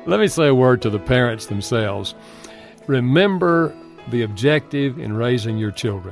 Let me say a word to the parents themselves. Remember the objective in raising your children.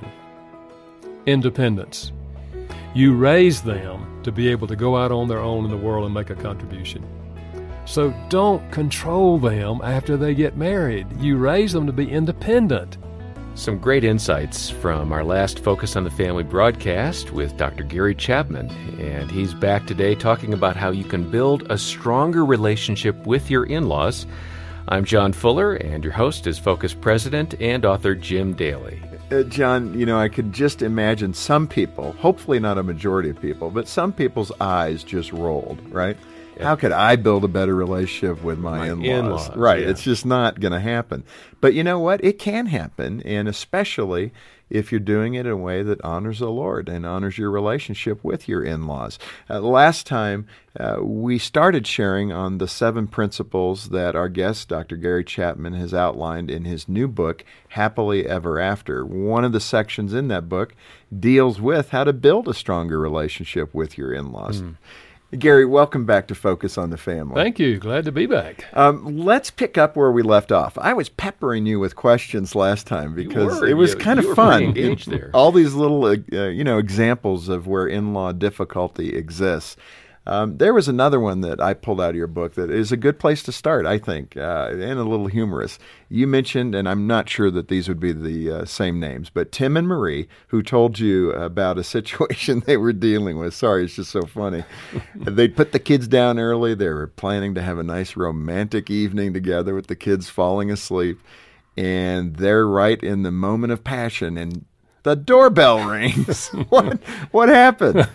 Independence. You raise them to be able to go out on their own in the world and make a contribution. So don't control them after they get married. You raise them to be independent. Some great insights from our last Focus on the Family broadcast with Dr. Gary Chapman. And he's back today talking about how you can build a stronger relationship with your in-laws. I'm John Fuller, and your host is Focus President and author Jim Daly. John, I could just imagine some people, hopefully not a majority of people, but some people's eyes just rolled, right? Yeah. How could I build a better relationship with my in-laws? Right, yeah. It's just not going to happen. But you know what? It can happen, and especially if you're doing it in a way that honors the Lord and honors your relationship with your in-laws. Last time, we started sharing on the 7 principles that our guest, Dr. Gary Chapman, has outlined in his new book, Happily Ever After. One of the sections in that book deals with how to build a stronger relationship with your in-laws. Gary, welcome back to Focus on the Family. Thank you. Glad to be back. Let's pick up where we left off. I was peppering you with questions last time because it was kind of fun. Engaged there. All these little, examples of where in-law difficulty exists. There was another one that I pulled out of your book that is a good place to start, I think, and a little humorous. You mentioned, and I'm not sure that these would be the same names, but Tim and Marie, who told you about a situation they were dealing with. Sorry, it's just so funny. They'd put the kids down early. They were planning to have a nice romantic evening together with the kids falling asleep, and they're right in the moment of passion, and the doorbell rings. What happened?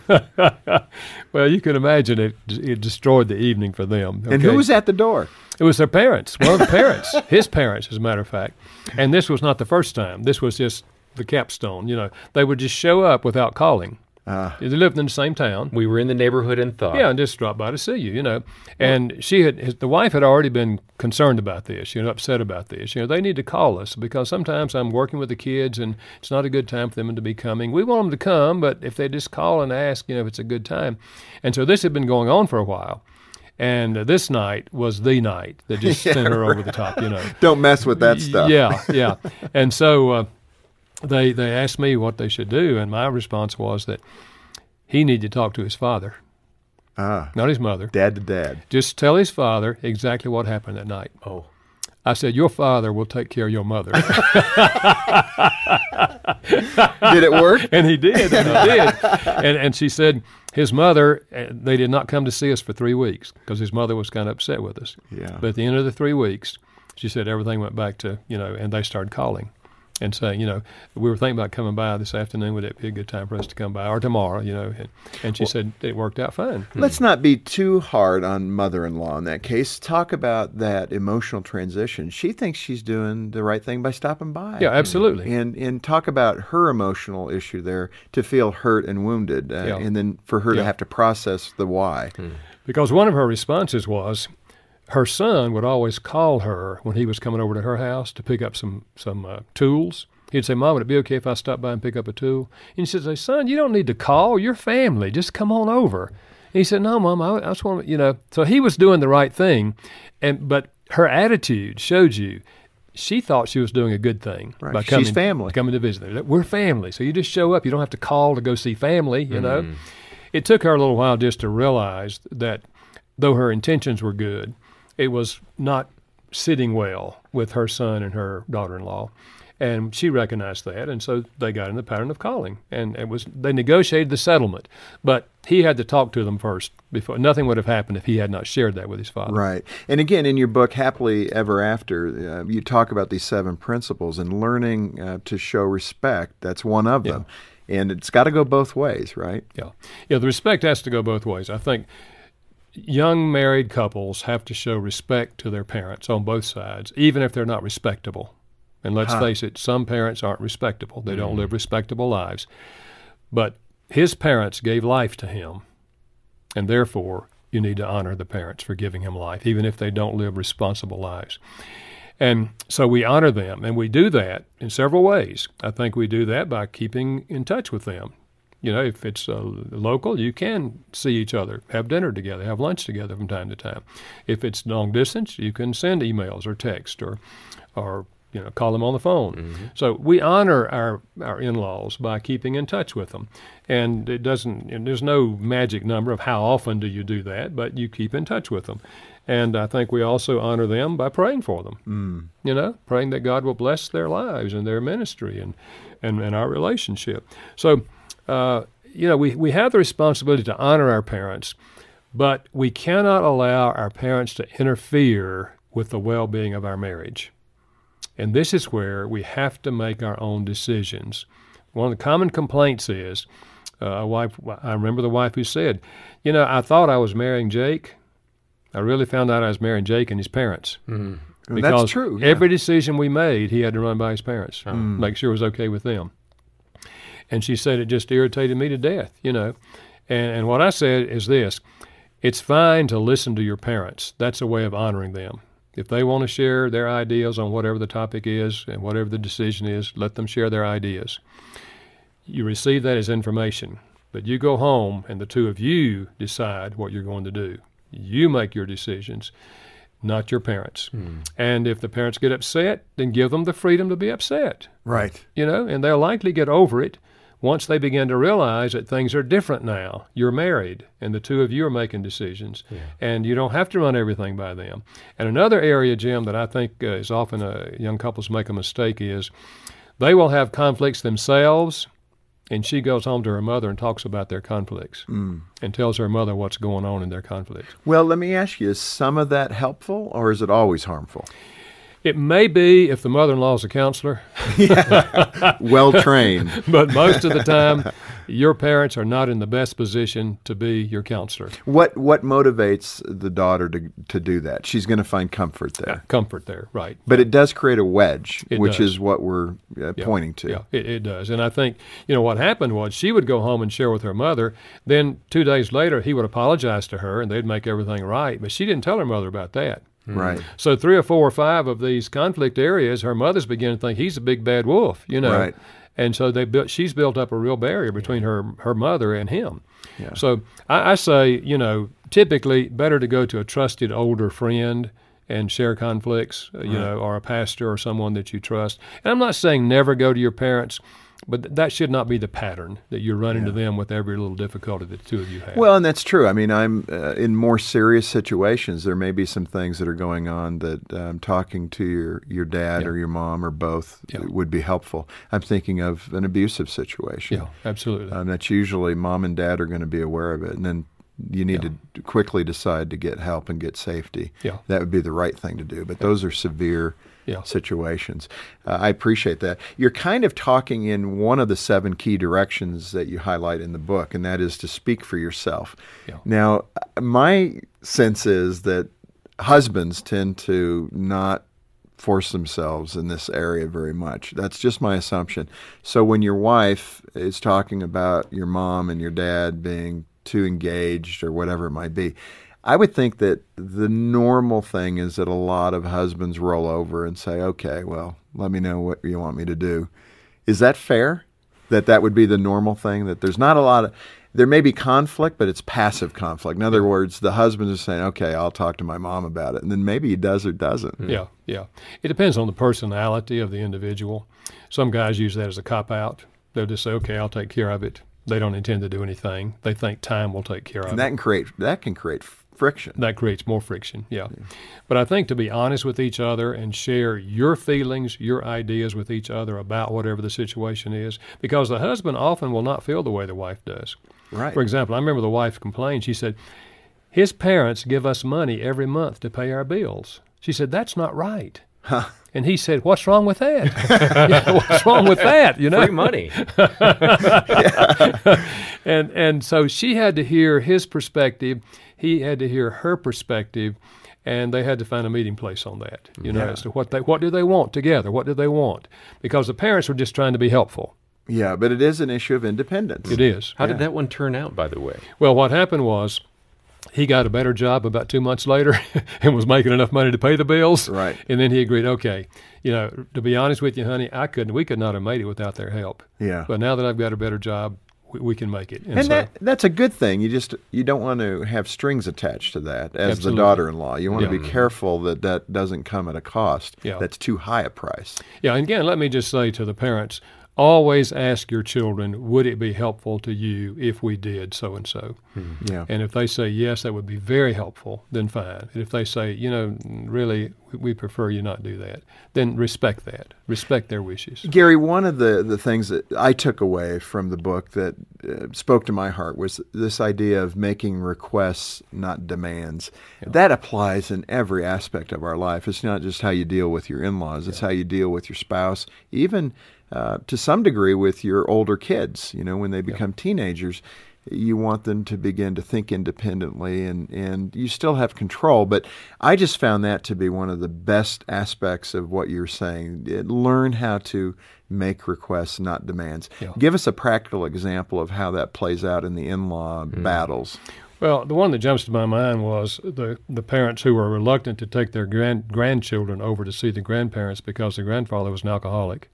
Well, you can imagine it destroyed the evening for them. Okay? And who was at the door? It was their parents. One of the parents, his parents, as a matter of fact. And this was not the first time. This was just the capstone. They would just show up without calling. They lived in the same town. We were in the neighborhood and thought. Yeah, and just dropped by to see you, And the wife had already been concerned about this, upset about this. They need to call us because sometimes I'm working with the kids and it's not a good time for them to be coming. We want them to come, but if they just call and ask, if it's a good time. And so this had been going on for a while. And this night was the night that just sent her over the top, Don't mess with that stuff. Yeah. And so They asked me what they should do, and my response was that he needed to talk to his father, not his mother. Dad to dad. Just tell his father exactly what happened that night. Oh. I said, your father will take care of your mother. Did it work? And he did. And she said his mother, they did not come to see us for 3 weeks because his mother was kind of upset with us. Yeah. But at the end of the 3 weeks, she said everything went back to, and they started calling. And saying, we were thinking about coming by this afternoon. Would it be a good time for us to come by? Or tomorrow, And she said it worked out fine. Let's not be too hard on mother-in-law in that case. Talk about that emotional transition. She thinks she's doing the right thing by stopping by. Yeah, absolutely. And talk about her emotional issue there to feel hurt and wounded, and then for her to have to process the why. Because one of her responses was, her son would always call her when he was coming over to her house to pick up some tools. He'd say, Mom, would it be okay if I stop by and pick up a tool? And she said, son, you don't need to call. You're family. Just come on over. And he said, no, Mom, I just want to, So he was doing the right thing, but her attitude showed you she thought she was doing a good thing. Right. By coming, she's family. Coming to visit. We're family. So you just show up. You don't have to call to go see family, It took her a little while just to realize that though her intentions were good, it was not sitting well with her son and her daughter-in-law. And she recognized that, and so they got in the pattern of calling. And they negotiated the settlement. But he had to talk to them first. Before nothing would have happened if he had not shared that with his father. Right. And again, in your book, Happily Ever After, you talk about these 7 principles and learning to show respect. That's one of them. And it's got to go both ways, right? Yeah. Yeah, the respect has to go both ways. I think young married couples have to show respect to their parents on both sides, even if they're not respectable. And let's face it, some parents aren't respectable. They don't live respectable lives. But his parents gave life to him, and therefore you need to honor the parents for giving him life, even if they don't live responsible lives. And so we honor them, and we do that in several ways. I think we do that by keeping in touch with them. If it's local, you can see each other, have dinner together, have lunch together from time to time. If it's long distance, you can send emails or text or call them on the phone. Mm-hmm. So we honor our in-laws by keeping in touch with them. And there's no magic number of how often do you do that, but you keep in touch with them. And I think we also honor them by praying for them. Praying that God will bless their lives and their ministry and our relationship. So, we have the responsibility to honor our parents, but we cannot allow our parents to interfere with the well-being of our marriage. And this is where we have to make our own decisions. One of the common complaints is, I remember the wife who said, I thought I was marrying Jake. I really found out I was marrying Jake and his parents. Mm-hmm. Because that's true. Yeah. Every decision we made, he had to run by his parents, make sure it was okay with them. And she said it just irritated me to death, And what I said is this: it's fine to listen to your parents. That's a way of honoring them. If they want to share their ideas on whatever the topic is and whatever the decision is, let them share their ideas. You receive that as information, but you go home and the two of you decide what you're going to do. You make your decisions, not your parents. And if the parents get upset, then give them the freedom to be upset. Right. And they'll likely get over it once they begin to realize that things are different now. You're married, and the two of you are making decisions, and you don't have to run everything by them. And another area, Jim, that I think is often young couples make a mistake is they will have conflicts themselves, and she goes home to her mother and talks about their conflicts and tells her mother what's going on in their conflicts. Well, let me ask you, is some of that helpful, or is it always harmful? It may be if the mother-in-law is a counselor. Well trained. But most of the time, your parents are not in the best position to be your counselor. What motivates the daughter to do that? She's going to find comfort there. Yeah, comfort there, right. But it does create a wedge, which does. is what we're pointing to. Yeah, it does. And I think, what happened was she would go home and share with her mother. Then 2 days later, he would apologize to her, and they'd make everything right. But she didn't tell her mother about that. Right. So 3 or 4 or 5 of these conflict areas, her mother's beginning to think he's a big bad wolf, Right. And so she's built up a real barrier between her mother and him. Yeah. So I say, typically better to go to a trusted older friend and share conflicts, or a pastor or someone that you trust. And I'm not saying never go to your parents, but that should not be the pattern, that you're running to them with every little difficulty that the two of you have. Well, and that's true. I mean, I'm in more serious situations. There may be some things that are going on that talking to your dad or your mom or both would be helpful. I'm thinking of an abusive situation. Yeah, absolutely. That's usually mom and dad are going to be aware of it, and then you need to quickly decide to get help and get safety. Yeah. That would be the right thing to do. But those are severe situations. I appreciate that. You're kind of talking in one of the 7 key directions that you highlight in the book, and that is to speak for yourself. Yeah. Now, my sense is that husbands tend to not force themselves in this area very much. That's just my assumption. So when your wife is talking about your mom and your dad being too engaged or whatever it might be, I would think that the normal thing is that a lot of husbands roll over and say, okay, well, let me know what you want me to do. Is that fair? That would be the normal thing? That there's not a lot of, there may be conflict, but it's passive conflict. In other words, the husband is saying, okay, I'll talk to my mom about it. And then maybe he does or doesn't. Yeah. It depends on the personality of the individual. Some guys use that as a cop-out. They'll just say, okay, I'll take care of it. They don't intend to do anything. They think time will take care of it. And that can create friction. That creates more friction, yeah. But I think to be honest with each other and share your feelings, your ideas with each other about whatever the situation is, because the husband often will not feel the way the wife does. Right. For example, I remember the wife complained. She said, his parents give us money every month to pay our bills. She said, that's not right. Huh. And he said, what's wrong with that? What's wrong with that? Free money. And so she had to hear his perspective. He had to hear her perspective, and they had to find a meeting place on that, as to what do they want together? What do they want? Because the parents were just trying to be helpful. Yeah, but it is an issue of independence. It is. How did that one turn out, by the way? Well, what happened was he got a better job about 2 months later and was making enough money to pay the bills. Right. And then he agreed, okay, to be honest with you, honey, we could not have made it without their help. Yeah. But now that I've got a better job, we can make it. And so, that's a good thing. You don't want to have strings attached to that as absolutely. the daughter-in-law. You want to be careful that doesn't come at a cost that's too high a price. Yeah, and again, let me just say to the parents, always ask your children, would it be helpful to you if we did so-and-so? Yeah. And if they say, yes, that would be very helpful, then fine. And if they say, really, we prefer you not do that, then respect that. Respect their wishes. Gary, one of the things that I took away from the book that spoke to my heart was this idea of making requests, not demands. Yeah. That applies in every aspect of our life. It's not just how you deal with your in-laws. It's how you deal with your spouse, even to some degree with your older kids. When they become teenagers, you want them to begin to think independently, and you still have control. But I just found that to be one of the best aspects of what you're saying. Learn how to make requests, not demands. Yeah. Give us a practical example of how that plays out in the in-law battles. Well, the one that jumps to my mind was the parents who were reluctant to take their grandchildren over to see the grandparents because the grandfather was an alcoholic.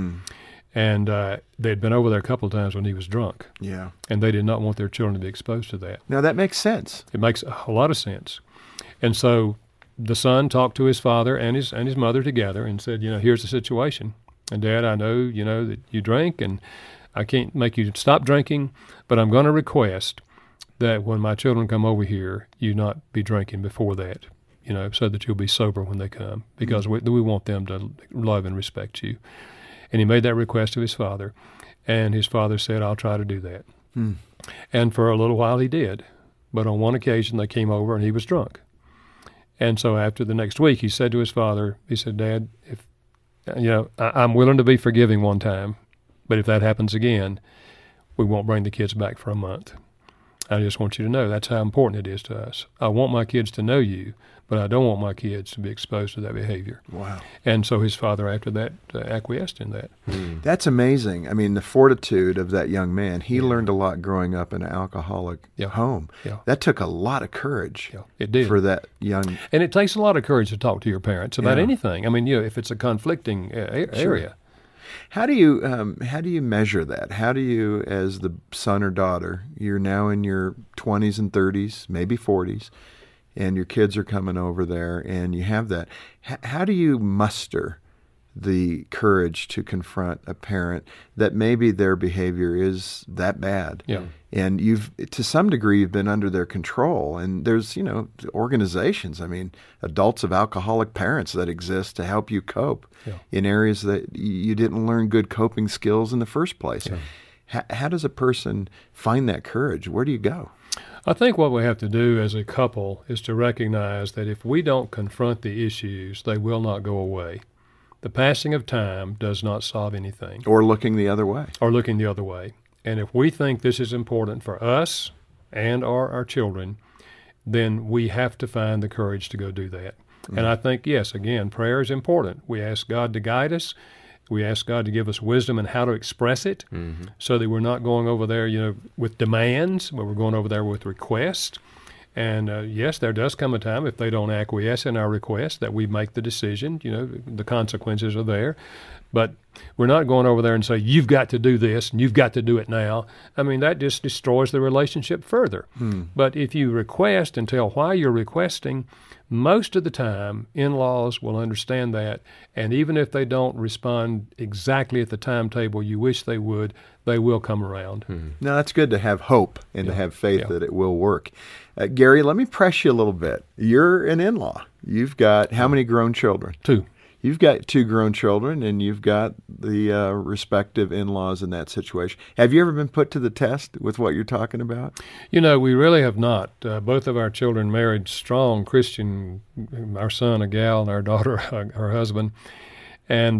And they'd been over there a couple of times when he was drunk. Yeah. And they did not want their children to be exposed to that. Now, that makes sense. It makes a lot of sense. And so the son talked to his father and his mother together and said, here's the situation. And Dad, I know, that you drink, and I can't make you stop drinking, but I'm going to request that when my children come over here, you not be drinking before that, so that you'll be sober when they come, because we want them to love and respect you. And he made that request of his father, and his father said, I'll try to do that. And for a little while he did. But on one occasion they came over and he was drunk. And so after the next week he said to his father, he said, Dad, if I'm willing to be forgiving one time, but if that happens again, we won't bring the kids back for a month. I just want you to know that's how important it is to us. I want my kids to know you, but I don't want my kids to be exposed to that behavior. Wow. And so his father, after that, acquiesced in that. That's amazing. I mean, the fortitude of that young man, he learned a lot growing up in an alcoholic home. Yeah. That took a lot of courage it did. For that young... And it takes a lot of courage to talk to your parents about anything. I mean, if it's a conflicting area. How do you measure that? How do you, as the son or daughter, you're now in your 20s and 30s, maybe 40s, and your kids are coming over there, and you have that. How do you muster the courage to confront a parent that maybe their behavior is that bad? Yeah. And to some degree, you've been under their control. And there's, organizations, adults of alcoholic parents that exist to help you cope in areas that you didn't learn good coping skills in the first place. Yeah. How does a person find that courage? Where do you go? I think what we have to do as a couple is to recognize that if we don't confront the issues, they will not go away. The passing of time does not solve anything. Or looking the other way. And if we think this is important for us and our children, then we have to find the courage to go do that. Mm-hmm. And I think, yes, again, prayer is important. We ask God to guide us. We ask God to give us wisdom in how to express it so that we're not going over there, with demands, but we're going over there with requests. And yes, there does come a time if they don't acquiesce in our request that we make the decision, the consequences are there. But we're not going over there and say, you've got to do this and you've got to do it now. That just destroys the relationship further. But if you request and tell why you're requesting, most of the time in-laws will understand that. And even if they don't respond exactly at the timetable you wish they would, they will come around. Now, that's good to have hope and to have faith that it will work. Gary, let me press you a little bit. You're an in-law. You've got how many grown children? 2. You've got 2 grown children, and you've got the respective in-laws in that situation. Have you ever been put to the test with what you're talking about? We really have not. Both of our children married strong Christian, our son a gal and our daughter her husband. And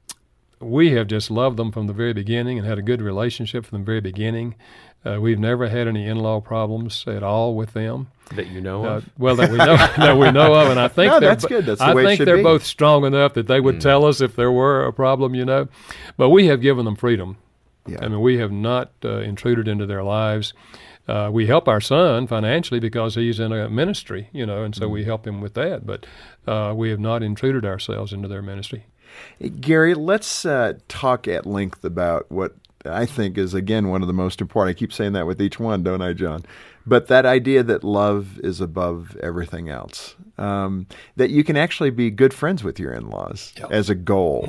we have just loved them from the very beginning and had a good relationship from the very beginning. We've never had any in-law problems at all with them. That you know of? Well, that we know of, and I think that's good. That's the way it should be. They're both strong enough that they would tell us if there were a problem, But we have given them freedom. Yeah. We have not intruded into their lives. We help our son financially because he's in a ministry, and so we help him with that. But we have not intruded ourselves into their ministry. Gary, let's talk at length about what I think is, again, one of the most important. I keep saying that with each one, don't I, John? But that idea that love is above everything else, that you can actually be good friends with your in-laws as a goal.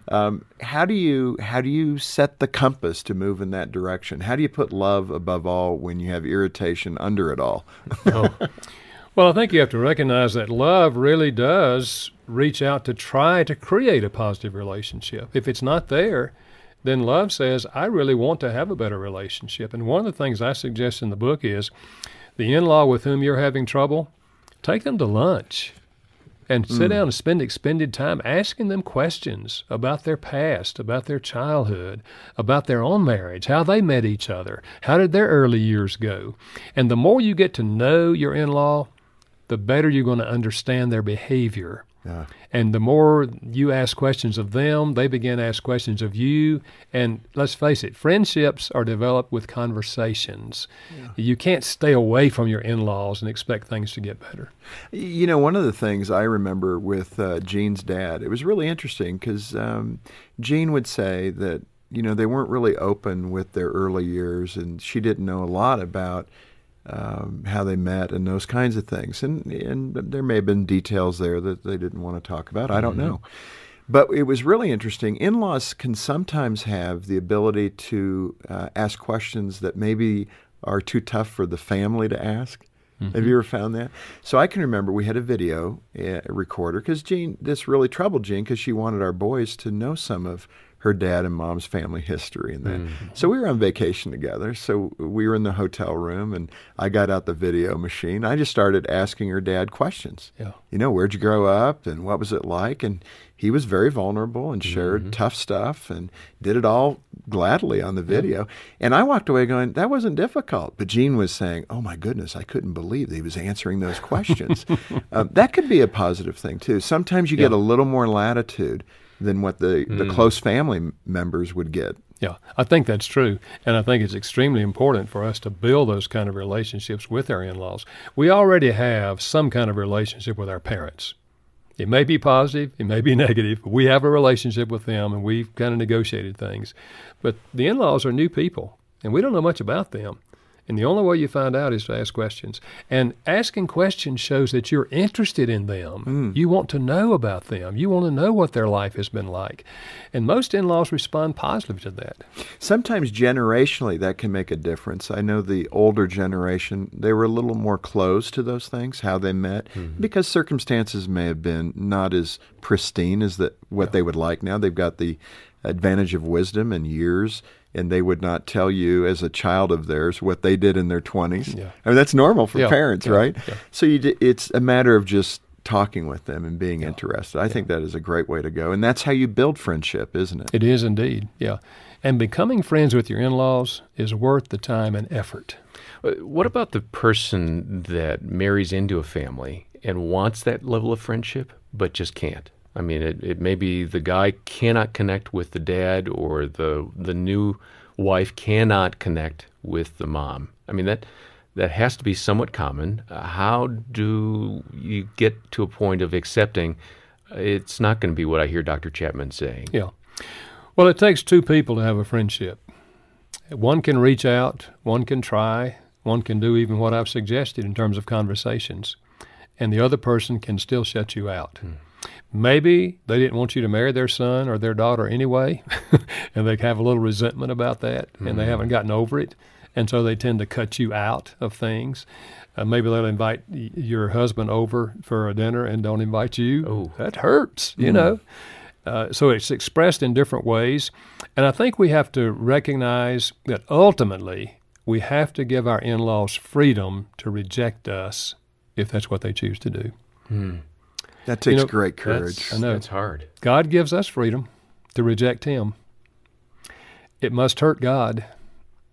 How do you set the compass to move in that direction? How do you put love above all when you have irritation under it all? Well, I think you have to recognize that love really does reach out to try to create a positive relationship. If it's not there, then love says, I really want to have a better relationship. And one of the things I suggest in the book is the in-law with whom you're having trouble, take them to lunch and sit down and spend extended time asking them questions about their past, about their childhood, about their own marriage, how they met each other, how did their early years go. And the more you get to know your in-law, the better you're going to understand their behavior. Yeah. And the more you ask questions of them, they begin to ask questions of you. And let's face it, friendships are developed with conversations. Yeah. You can't stay away from your in-laws and expect things to get better. You know, one of the things I remember with Jean's dad, it was really interesting because Jean would say that, you know, they weren't really open with their early years, and she didn't know a lot about how they met and those kinds of things. And there may have been details there that they didn't want to talk about. I don't know. But it was really interesting. In-laws can sometimes have the ability to ask questions that maybe are too tough for the family to ask. Have you ever found that? So I can remember we had a video recorder because this really troubled Jean because she wanted our boys to know some of her dad and mom's family history and that. So we were on vacation together. So we were in the hotel room, and I got out the video machine. I just started asking her dad questions. Yeah. You know, where'd you grow up and what was it like? And he was very vulnerable and shared tough stuff and did it all gladly on the video. And I walked away going, that wasn't difficult. But Jean was saying, oh my goodness, I couldn't believe that he was answering those questions. That could be a positive thing too. Sometimes you get a little more latitude than what the close family members would get. Yeah, I think that's true. And I think it's extremely important for us to build those kind of relationships with our in-laws. We already have some kind of relationship with our parents. It may be positive, it may be negative, but we have a relationship with them, and we've kind of negotiated things. But the in-laws are new people, and we don't know much about them. And the only way you find out is to ask questions. And asking questions shows that you're interested in them. You want to know about them. You want to know what their life has been like. And most in-laws respond positively to that. Sometimes generationally that can make a difference. I know the older generation, they were a little more closed to those things, how they met, because circumstances may have been not as pristine as what they would like now. They've got the advantage of wisdom and years, and they would not tell you as a child of theirs what they did in their 20s. Yeah. I mean, that's normal for parents, right? Yeah. So it's a matter of just talking with them and being interested. I think that is a great way to go, and that's how you build friendship, isn't it? It is indeed, yeah. And becoming friends with your in-laws is worth the time and effort. What about the person that marries into a family and wants that level of friendship but just can't? I mean, it may be the guy cannot connect with the dad, or the new wife cannot connect with the mom. I mean, that has to be somewhat common. How do you get to a point of accepting it's not going to be what I hear Dr. Chapman saying? Yeah. Well, it takes two people to have a friendship. One can reach out, one can try, one can do even what I've suggested in terms of conversations, and the other person can still shut you out. Maybe they didn't want you to marry their son or their daughter anyway, and they have a little resentment about that, and they haven't gotten over it, and so they tend to cut you out of things. Maybe they'll invite your husband over for a dinner and don't invite you. Oh, that hurts, you know. So it's expressed in different ways, and I think we have to recognize that ultimately we have to give our in-laws freedom to reject us if that's what they choose to do. That takes great courage. I know. It's hard. God gives us freedom to reject him. It must hurt God,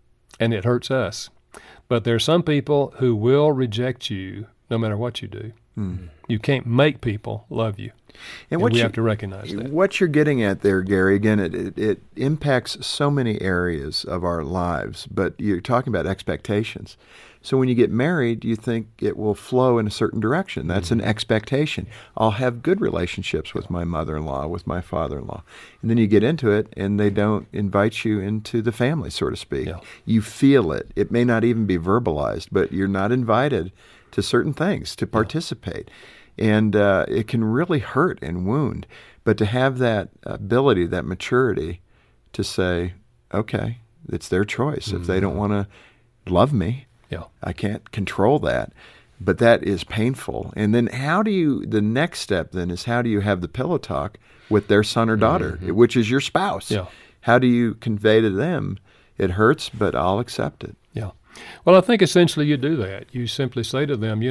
and it hurts us. But there are some people who will reject you no matter what you do. You can't make people love you. And we have to recognize that. What you're getting at there, Gary, again, it impacts so many areas of our lives, but you're talking about expectations. So when you get married, you think it will flow in a certain direction. That's an expectation. I'll have good relationships with my mother-in-law, with my father-in-law. And then you get into it, and they don't invite you into the family, so to speak. Yeah. You feel it. It may not even be verbalized, but you're not invited to certain things to participate. And it can really hurt and wound. But to have that ability, that maturity to say, okay, it's their choice. If they don't want to love me, I can't control that. But that is painful. And then the next step then is how do you have the pillow talk with their son or daughter, which is your spouse? Yeah. How do you convey to them, it hurts, but I'll accept it? Yeah. Well, I think essentially you do that. You simply say to them,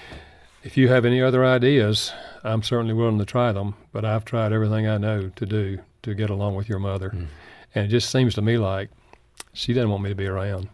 if you have any other ideas, I'm certainly willing to try them, but I've tried everything I know to do to get along with your mother. And it just seems to me like she doesn't want me to be around.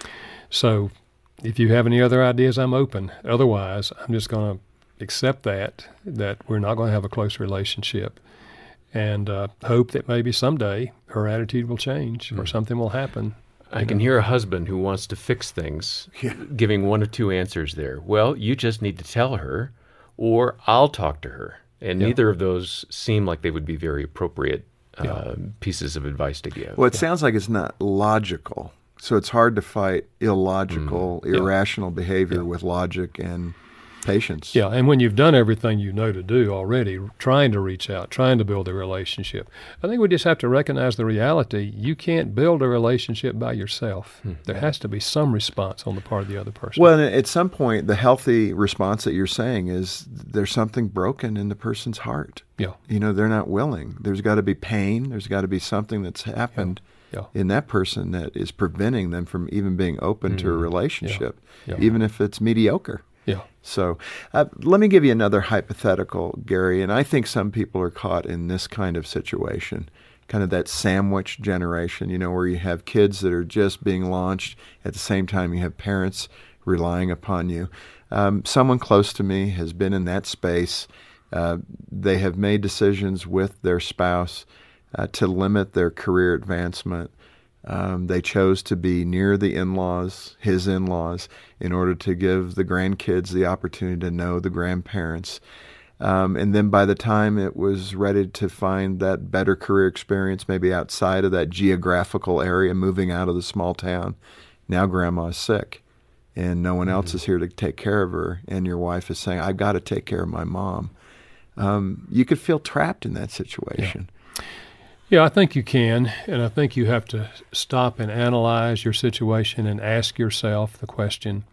So if you have any other ideas, I'm open. Otherwise, I'm just going to accept that we're not going to have a close relationship, and hope that maybe someday her attitude will change or something will happen. I can hear a husband who wants to fix things giving one or two answers there. Well, you just need to tell her, or I'll talk to her. And neither of those seem like they would be very appropriate pieces of advice to give. Well, it sounds like it's not logical. So it's hard to fight illogical, irrational behavior with logic and patience. Yeah, and when you've done everything you know to do already, trying to reach out, trying to build a relationship, I think we just have to recognize the reality. You can't build a relationship by yourself. There has to be some response on the part of the other person. Well, at some point, the healthy response that you're saying is there's something broken in the person's heart. Yeah. They're not willing. There's got to be pain. There's got to be something that's happened in that person that is preventing them from even being open to a relationship, even if it's mediocre. Yeah. So let me give you another hypothetical, Gary, and I think some people are caught in this kind of situation, kind of that sandwich generation, where you have kids that are just being launched. At the same time, you have parents relying upon you. Someone close to me has been in that space. They have made decisions with their spouse to limit their career advancement. They chose to be near the in-laws, his in-laws, in order to give the grandkids the opportunity to know the grandparents. And then by the time it was ready to find that better career experience, maybe outside of that geographical area, moving out of the small town, now grandma's sick and no one else is here to take care of her. And your wife is saying, I've got to take care of my mom. You could feel trapped in that situation. Yeah, I think you can, and I think you have to stop and analyze your situation and ask yourself the question,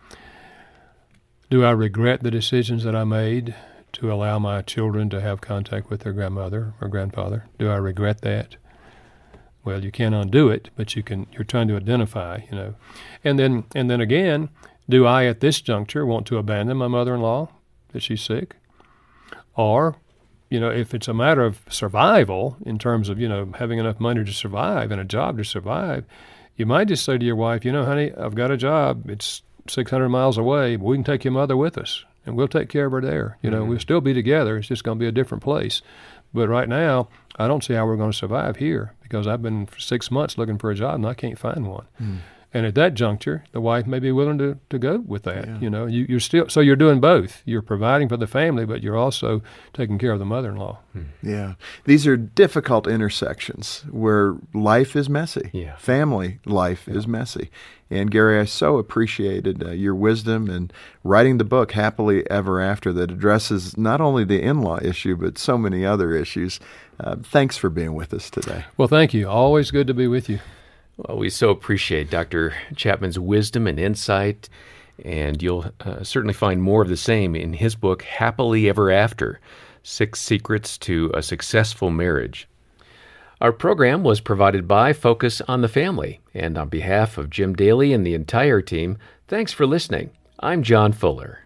do I regret the decisions that I made to allow my children to have contact with their grandmother or grandfather? Do I regret that? Well, you can't undo it, but you're trying to identify, And then again, do I at this juncture want to abandon my mother-in-law that she's sick? Or if it's a matter of survival in terms of, having enough money to survive and a job to survive, you might just say to your wife, honey, I've got a job. It's 600 miles away, but we can take your mother with us, and we'll take care of her there. We'll still be together. It's just going to be a different place. But right now, I don't see how we're going to survive here because I've been for 6 months looking for a job, and I can't find one. And at that juncture, the wife may be willing to go with that. Yeah. You're still, so you're doing both. You're providing for the family, but you're also taking care of the mother-in-law. Yeah. These are difficult intersections where life is messy. Yeah. Family life is messy. And Gary, I so appreciated your wisdom in writing the book, Happily Ever After, that addresses not only the in-law issue, but so many other issues. Thanks for being with us today. Well, thank you. Always good to be with you. Well, we so appreciate Dr. Chapman's wisdom and insight, and you'll certainly find more of the same in his book, Happily Ever After, 6 Secrets to a Successful Marriage. Our program was provided by Focus on the Family, and on behalf of Jim Daly and the entire team, thanks for listening. I'm John Fuller.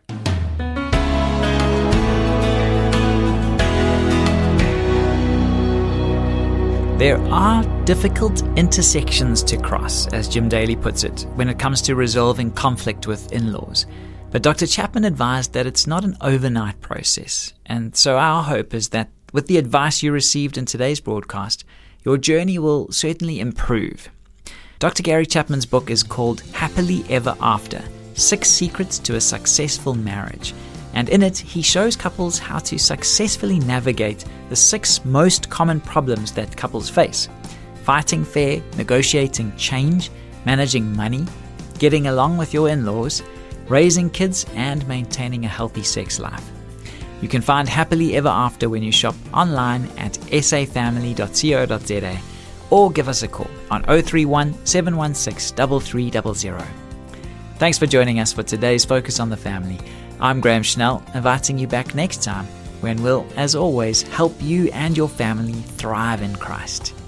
There are difficult intersections to cross, as Jim Daly puts it, when it comes to resolving conflict with in-laws. But Dr. Chapman advised that it's not an overnight process. And so our hope is that with the advice you received in today's broadcast, your journey will certainly improve. Dr. Gary Chapman's book is called Happily Ever After: 6 Secrets to a Successful Marriage. And in it, he shows couples how to successfully navigate the 6 most common problems that couples face: fighting fair, negotiating change, managing money, getting along with your in-laws, raising kids, and maintaining a healthy sex life. You can find Happily Ever After when you shop online at safamily.co.za or give us a call on 031 716 3300. Thanks for joining us for today's Focus on the Family. I'm Graham Schnell, inviting you back next time when we'll, as always, help you and your family thrive in Christ.